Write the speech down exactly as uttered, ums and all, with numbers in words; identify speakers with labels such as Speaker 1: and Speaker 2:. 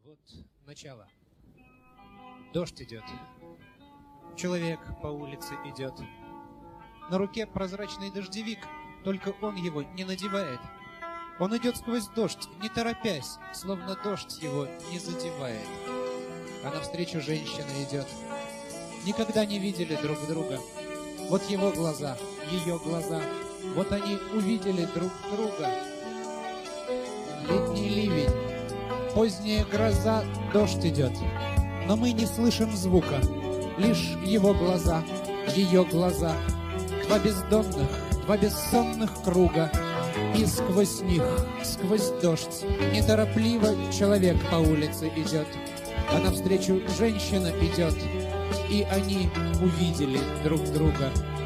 Speaker 1: Вот начало. Дождь идет. Человек по улице идет. На руке прозрачный дождевик, только он его не надевает. Он идет сквозь дождь, не торопясь, словно дождь его не задевает. А навстречу женщина идет. Никогда не видели друг друга. Вот его глаза, ее глаза. Вот они увидели друг друга. Летний ливень, поздняя гроза, дождь идет. Но мы не слышим звука, лишь его глаза, ее глаза. Два бездонных, два бессонных круга. И сквозь них, сквозь дождь, неторопливо человек по улице идет. А навстречу женщина идет. И они увидели друг друга.